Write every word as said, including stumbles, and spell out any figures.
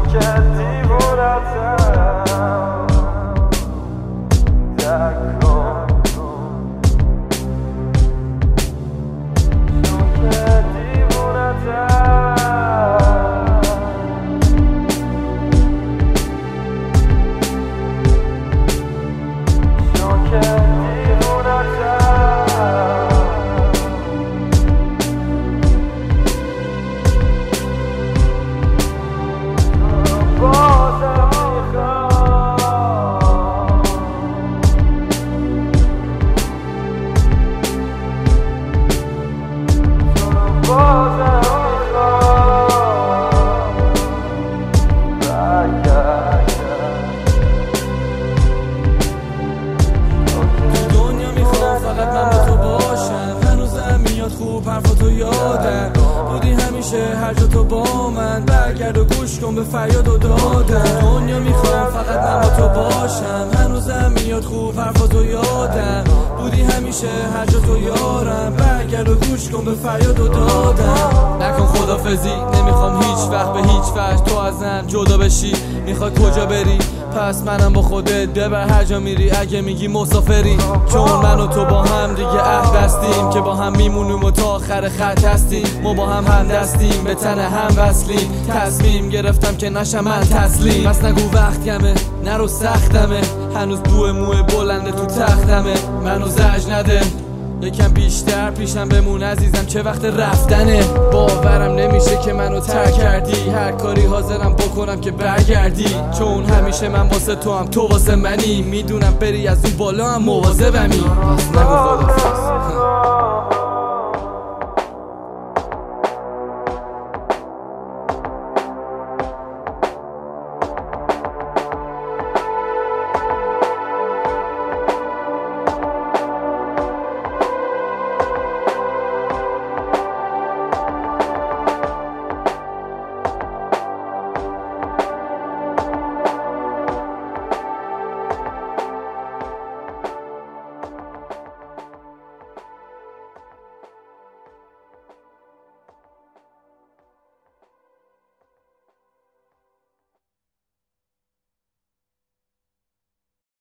خوب حرفاتو یادم بودی همیشه هر جا تو با من، برگرد و گوش کن به فریاد و دادم. دنیا میخوام فقط من با تو باشم، هنوزم میاد خوب حرفاتو یادم بودی همیشه هر جا تو یارم، برگرد و گوش کن به فریاد و دادم. نکن خدافزی، نمیخوام هیچ وقت به هیچ وجه تو ازم جدا بشی. میخوای کجا بری؟ پس منم با خودت ببر هر جا میری اگه میگی مسافری. چون من و تو با هم دیگه عهد هستیم که با هم میمونیم و تا آخر خط هستیم. ما با هم هم دستیم، به تن هم وصلیم. تصمیم گرفتم که نشم من تسلیم. پس نگو وقت کمه، نرو سختمه، هنوز بوه موه بلنده تو تختمه. منو زج نده، یکم بیشتر پیشم بمون عزیزم، چه وقت رفتنه. باورم نمیشه که منو ترک کردی، هر کاری حاضرم بکنم که برگردی. چون همیشه من واسه تو هم تو واسه منی، میدونم بری از اون بالا هم مواظبمی. پس نگو خدافظ.